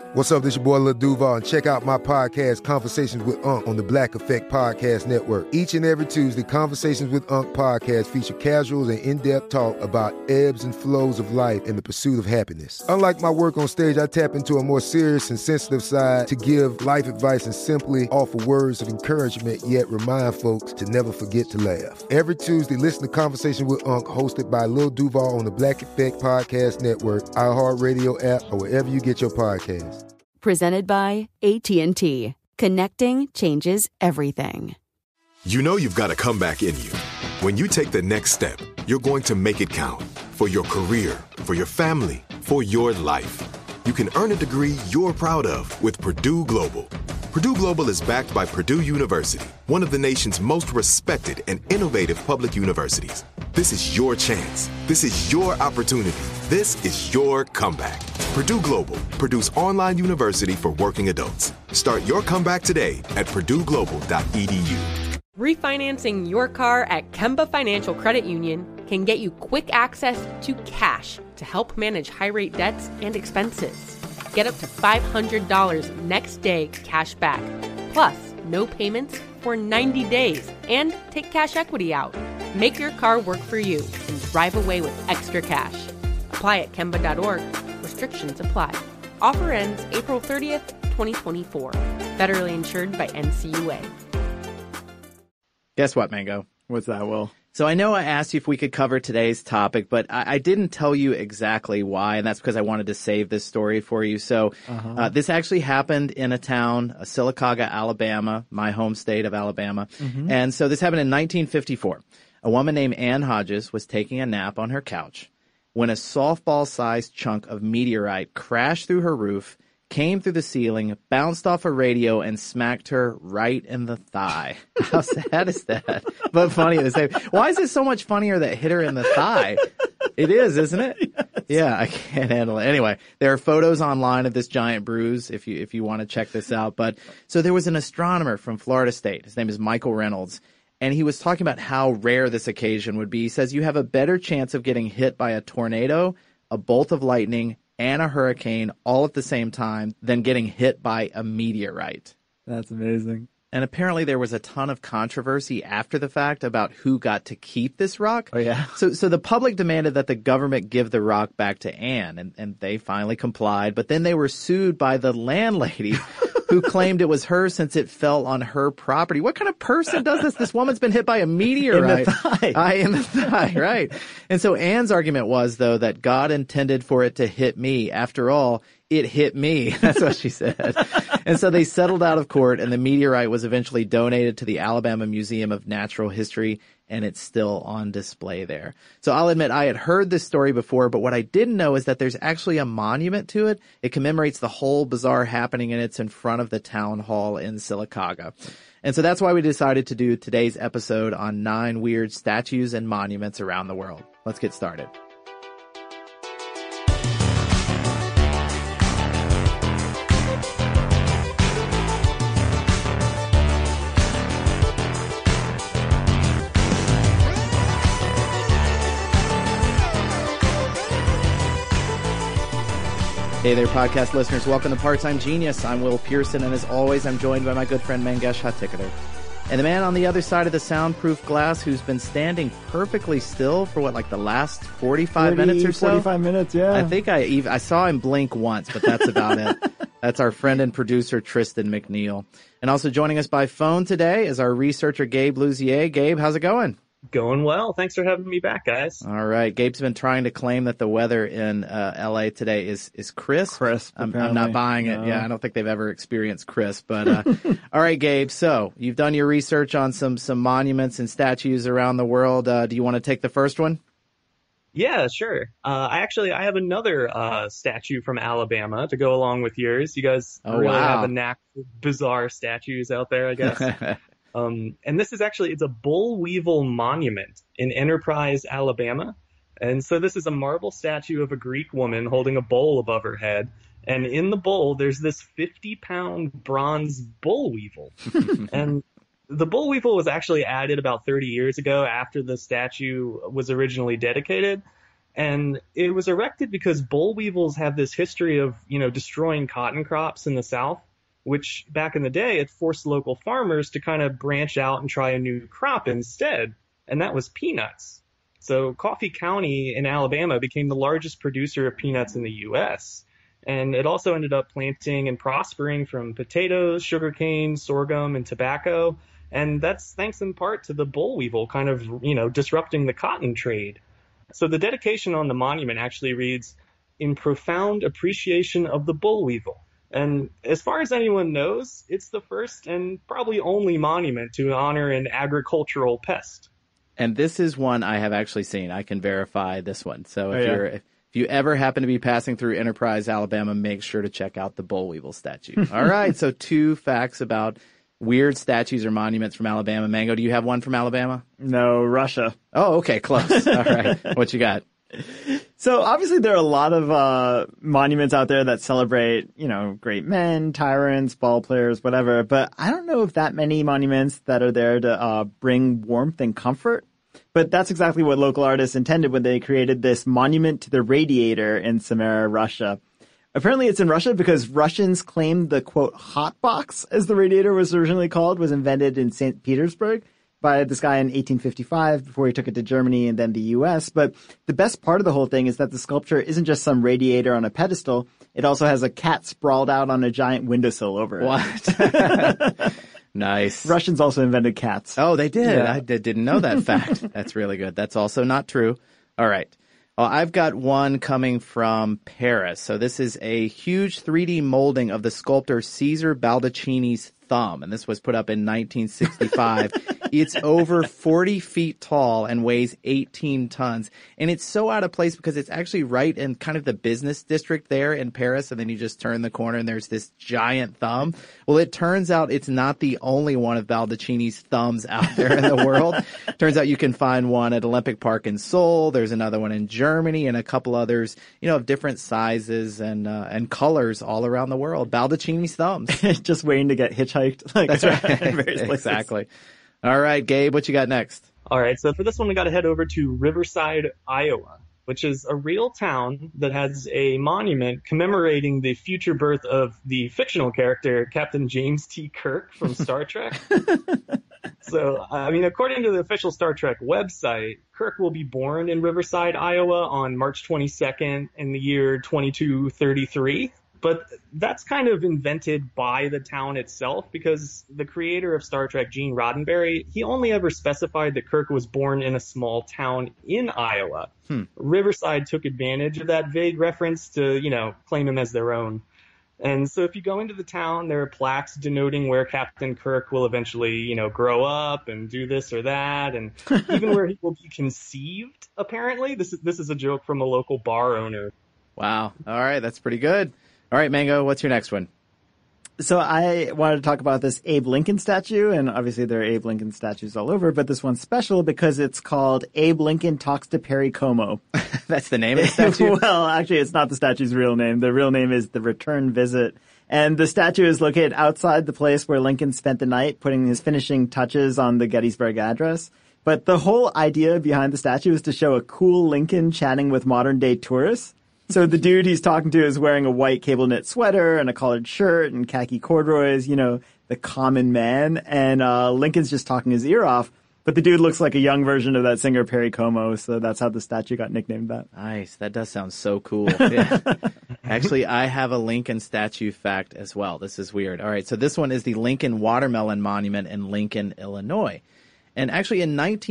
What's up, this your boy Lil Duval, and check out my podcast, Conversations with Unc, on the Black Effect Podcast Network. Each and every Tuesday, Conversations with Unc podcast feature casuals and in-depth talk about ebbs and flows of life and the pursuit of happiness. Unlike my work on stage, I tap into a more serious and sensitive side to give life advice and simply offer words of encouragement, yet remind folks to never forget to laugh. Every Tuesday, listen to Conversations with Unc, hosted by Lil Duval on the Black Effect Podcast Network, iHeartRadio app, or wherever you get your podcasts. Presented by AT&T. Connecting changes everything. You know you've got a comeback in you. When you take the next step, you're going to make it count. For your career, for your family, for your life. You can earn a degree you're proud of with Purdue Global. Purdue Global is backed by Purdue University, one of the nation's most respected and innovative public universities. This is your chance. This is your opportunity. This is your comeback. Purdue Global, Purdue's online university for working adults. Start your comeback today at purdueglobal.edu. Refinancing your car at Kemba Financial Credit Union can get you quick access to cash to help manage high-rate debts and expenses. Get up to $500 next day cash back, plus no payments for 90 days, and take cash equity out. Make your car work for you and drive away with extra cash. Apply at Kemba.org. Restrictions apply. Offer ends April 30th, 2024. Federally insured by NCUA. Guess what, Mango? What's that, Will? So I know I asked you if we could cover today's topic, but I didn't tell you exactly why, and that's because I wanted to save this story for you. So this actually happened in a town, Sylacauga, Alabama, my home state of Alabama. Mm-hmm. And so this happened in 1954. A woman named Ann Hodges was taking a nap on her couch when a softball-sized chunk of meteorite crashed through her roof, came through the ceiling, bounced off a radio, and smacked her right in the thigh. How sad is that? But funny at the same. Why is it so much funnier that it hit her in the thigh? It is, isn't it? Yes. Yeah, I can't handle it. Anyway, there are photos online of this giant bruise if you want to check this out. But so there was an astronomer from Florida State. His name is Michael Reynolds. And he was talking about how rare this occasion would be. He says you have a better chance of getting hit by a tornado, a bolt of lightning, and a hurricane all at the same time than getting hit by a meteorite. That's amazing. And apparently there was a ton of controversy after the fact about who got to keep this rock. Oh, yeah? So the public demanded that the government give the rock back to Anne, and they finally complied. But then they were sued by the landlady who claimed it was hers since it fell on her property. What kind of person does this? This woman's been hit by a meteorite. In the thigh. In the thigh, right. And so Anne's argument was, though, that God intended for it to hit me. After all, it hit me. That's what she said. And so they settled out of court, and the meteorite was eventually donated to the Alabama Museum of Natural History, and it's still on display there. So I'll admit I had heard this story before, but what I didn't know is that there's actually a monument to it. It commemorates the whole bizarre happening, and it's in front of the town hall in Sylacauga. And so that's why we decided to do today's episode on 9 weird statues and monuments around the world. Let's get started. Hey there, podcast listeners. Welcome to Part-Time Genius. I'm Will Pearson, and as always, I'm joined by my good friend Mangesh Hattikudur. And the man on the other side of the soundproof glass who's been standing perfectly still for the last 45 minutes or so? 45 minutes, yeah. I think I saw him blink once, but that's about it. That's our friend and producer, Tristan McNeil. And also joining us by phone today is our researcher, Gabe Luzier. Gabe, how's it going? Going well. Thanks for having me back, guys. All right. Gabe's been trying to claim that the weather in LA today is crisp. I'm not buying it. No. Yeah, I don't think they've ever experienced crisp. But all right, Gabe. So you've done your research on some monuments and statues around the world. Do you want to take the first one? Yeah, sure. I have another statue from Alabama to go along with yours. You guys have a knack for bizarre statues out there, I guess. And this is it's a boll weevil monument in Enterprise, Alabama. And so this is a marble statue of a Greek woman holding a bowl above her head. And in the bowl, there's this 50-pound bronze boll weevil. And the boll weevil was actually added about 30 years ago after the statue was originally dedicated. And it was erected because boll weevils have this history of, destroying cotton crops in the South, which back in the day, it forced local farmers to kind of branch out and try a new crop instead. And that was peanuts. So Coffee County in Alabama became the largest producer of peanuts in the U.S. And it also ended up planting and prospering from potatoes, sugarcane, sorghum, and tobacco. And that's thanks in part to the boll weevil kind of, disrupting the cotton trade. So the dedication on the monument actually reads, "In profound appreciation of the boll weevil." And as far as anyone knows, it's the first and probably only monument to honor an agricultural pest. And this is one I have actually seen. I can verify this one. So if you ever happen to be passing through Enterprise, Alabama, make sure to check out the boll weevil statue. All right, so 2 facts about weird statues or monuments from Alabama. Mango, do you have one from Alabama? No, Russia. Oh, okay, close. All right. What you got? So obviously there are a lot of monuments out there that celebrate, great men, tyrants, ball players, whatever. But I don't know if that many monuments that are there to bring warmth and comfort. But that's exactly what local artists intended when they created this monument to the radiator in Samara, Russia. Apparently it's in Russia because Russians claim the, quote, hot box, as the radiator was originally called, was invented in St. Petersburg by this guy in 1855 before he took it to Germany and then the U.S. But the best part of the whole thing is that the sculpture isn't just some radiator on a pedestal. It also has a cat sprawled out on a giant windowsill over it. What? Nice. Russians also invented cats. Oh, they did? Yeah. I didn't know that fact. That's really good. That's also not true. All right. Well, I've got one coming from Paris. So this is a huge 3D molding of the sculptor Cesare Baldacchini's thumb, and this was put up in 1965. It's over 40 feet tall and weighs 18 tons. And it's so out of place because it's actually right in kind of the business district there in Paris. And then you just turn the corner and there's this giant thumb. Well, it turns out it's not the only one of Baldacchini's thumbs out there in the world. Turns out you can find one at Olympic Park in Seoul. There's another one in Germany and a couple others, of different sizes and colors all around the world. Baldacchini's thumbs. Just waiting to get hitchhiked. That's right. Exactly. All right, Gabe, what you got next? All right, so for this one, we got to head over to Riverside, Iowa, which is a real town that has a monument commemorating the future birth of the fictional character Captain James T. Kirk from Star Trek. So, according to the official Star Trek website, Kirk will be born in Riverside, Iowa on March 22nd in the year 2233. But that's kind of invented by the town itself because the creator of Star Trek, Gene Roddenberry, he only ever specified that Kirk was born in a small town in Iowa. Riverside took advantage of that vague reference to, claim him as their own. And so if you go into the town, there are plaques denoting where Captain Kirk will eventually, grow up and do this or that, and even where he will be conceived, apparently. This is a joke from a local bar owner. Wow. All right, that's pretty good. All right, Mango, what's your next one? So I wanted to talk about this Abe Lincoln statue, and obviously there are Abe Lincoln statues all over, but this one's special because it's called Abe Lincoln Talks to Perry Como. That's the name of the statue? Well, actually, it's not the statue's real name. The real name is The Return Visit. And the statue is located outside the place where Lincoln spent the night, putting his finishing touches on the Gettysburg Address. But the whole idea behind the statue is to show a cool Lincoln chatting with modern-day tourists. So the dude he's talking to is wearing a white cable knit sweater and a collared shirt and khaki corduroys, the common man. And Lincoln's just talking his ear off. But the dude looks like a young version of that singer Perry Como, so that's how the statue got nicknamed that. Nice. That does sound so cool. Yeah. Actually, I have a Lincoln statue fact as well. This is weird. All right, so this one is the Lincoln Watermelon Monument in Lincoln, Illinois. And actually in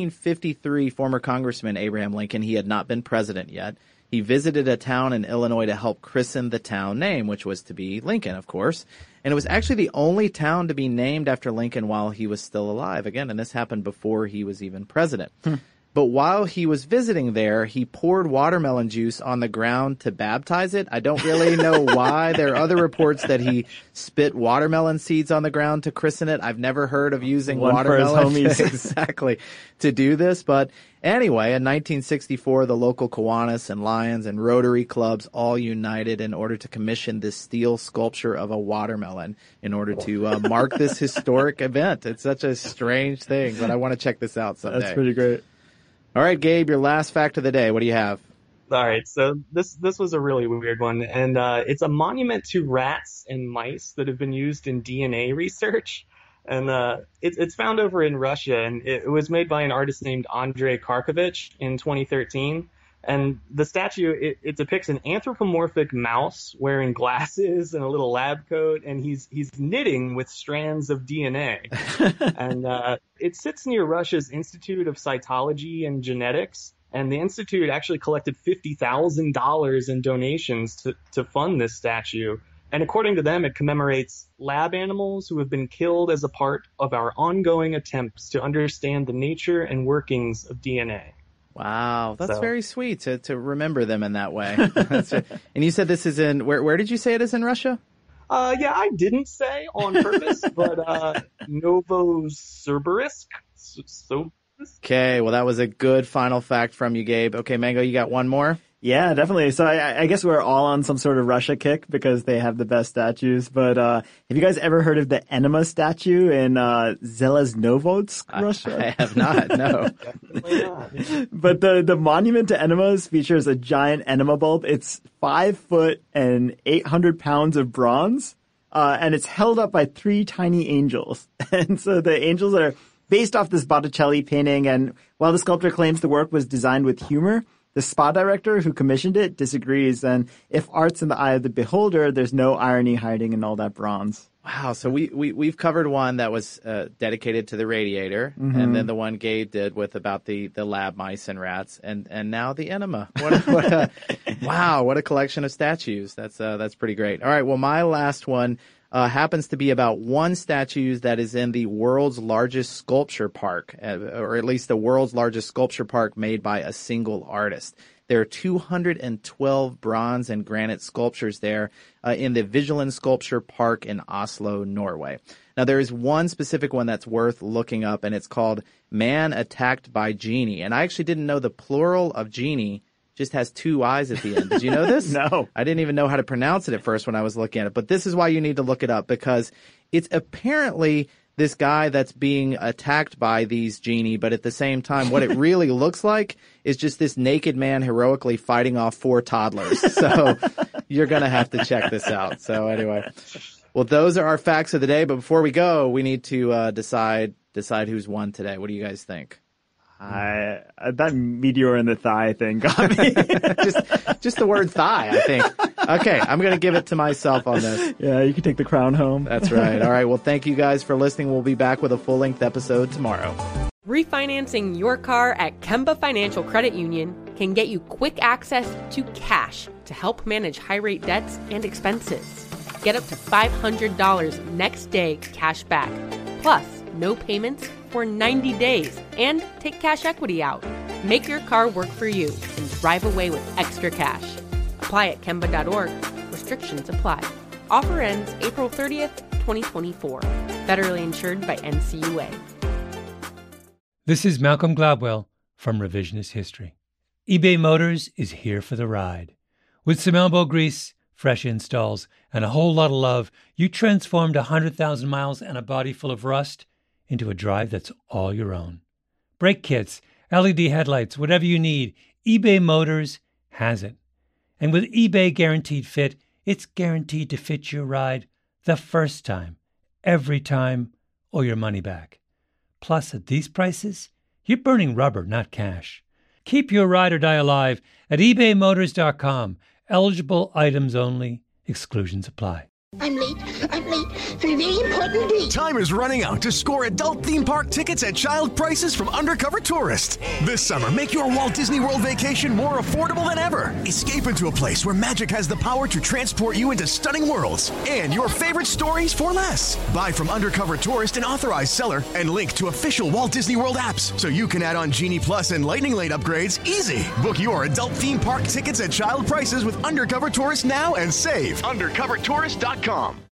1953, former Congressman Abraham Lincoln, he had not been president yet. He visited a town in Illinois to help christen the town name, which was to be Lincoln, of course. And it was actually the only town to be named after Lincoln while he was still alive. Again, and this happened before he was even president. But while he was visiting there, he poured watermelon juice on the ground to baptize it. I don't really know why. There are other reports that he spit watermelon seeds on the ground to christen it. I've never heard of using watermelon exactly to do this. But anyway, in 1964, the local Kiwanis and Lions and Rotary clubs all united in order to commission this steel sculpture of a watermelon in order to mark this historic event. It's such a strange thing, but I want to check this out someday. That's pretty great. All right, Gabe, your last fact of the day. What do you have? All right, so this was a really weird one, and it's a monument to rats and mice that have been used in DNA research, and it's found over in Russia, and it was made by an artist named Andrei Karkovich in 2013. And the statue, it depicts an anthropomorphic mouse wearing glasses and a little lab coat, and he's knitting with strands of DNA. And it sits near Russia's Institute of Cytology and Genetics. And the Institute actually collected $50,000 in donations to fund this statue. And according to them, it commemorates lab animals who have been killed as a part of our ongoing attempts to understand the nature and workings of DNA. Wow, that's very sweet to remember them in that way. And you said this is in, where did you say it is in Russia? Yeah, I didn't say on purpose, but Novosibirsk. Okay, well, that was a good final fact from you, Gabe. Okay, Mango, you got one more? Yeah, definitely. So I guess we're all on some sort of Russia kick because they have the best statues. But have you guys ever heard of the enema statue in Zeleznovodsk, Russia? I have not, no. But the monument to enemas features a giant enema bulb. It's 5 foot and 800 pounds of bronze, and it's held up by 3 tiny angels. And so the angels are based off this Botticelli painting, and while the sculptor claims the work was designed with humor, the spa director who commissioned it disagrees, and if art's in the eye of the beholder, there's no irony hiding in all that bronze. Wow, so we've covered one that was dedicated to the radiator, and then the one Gabe did with about the lab mice and rats, and now the enema. Wow, what a collection of statues. That's pretty great. All right, well, my last one happens to be about one statue that is in the world's largest sculpture park, or at least the world's largest sculpture park made by a single artist. There are 212 bronze and granite sculptures there in the Vigeland Sculpture Park in Oslo, Norway. Now, there is one specific one that's worth looking up, and it's called Man Attacked by Genie. And I actually didn't know the plural of genie just has 2 eyes at the end. Did you know this? No. I didn't even know how to pronounce it at first when I was looking at it. But this is why you need to look it up, because it's apparently this guy that's being attacked by these genie, but at the same time, what it really looks like is just this naked man heroically fighting off 4 toddlers. So you're going to have to check this out. So anyway, well, those are our facts of the day. But before we go, we need to decide who's won today. What do you guys think? That meteor in the thigh thing got me. just the word thigh, I think. Okay, I'm going to give it to myself on this. Yeah, you can take the crown home. That's right. All right, well, thank you guys for listening. We'll be back with a full-length episode tomorrow. Refinancing your car at Kemba Financial Credit Union can get you quick access to cash to help manage high-rate debts and expenses. Get up to $500 next day cash back, plus no payments for 90 days, and take cash equity out. Make your car work for you and drive away with extra cash. Apply at Kemba.org. Restrictions apply. Offer ends April 30th, 2024. Federally insured by NCUA. This is Malcolm Gladwell from Revisionist History. eBay Motors is here for the ride. With some elbow grease, fresh installs, and a whole lot of love, you transformed 100,000 miles and a body full of rust into a drive that's all your own. Brake kits, LED headlights, whatever you need, eBay Motors has it. And with eBay Guaranteed Fit, it's guaranteed to fit your ride the first time, every time, or your money back. Plus, at these prices, you're burning rubber, not cash. Keep your ride or die alive at ebaymotors.com. Eligible items only. Exclusions apply. I'm late for a very important date. Time is running out to score adult theme park tickets at child prices from Undercover Tourist. This summer, make your Walt Disney World vacation more affordable than ever. Escape into a place where magic has the power to transport you into stunning worlds and your favorite stories for less. Buy from Undercover Tourist, an authorized seller, and link to official Walt Disney World apps so you can add on Genie Plus and Lightning Lane upgrades easy. Book your adult theme park tickets at child prices with Undercover Tourist now and save. UndercoverTourist.com.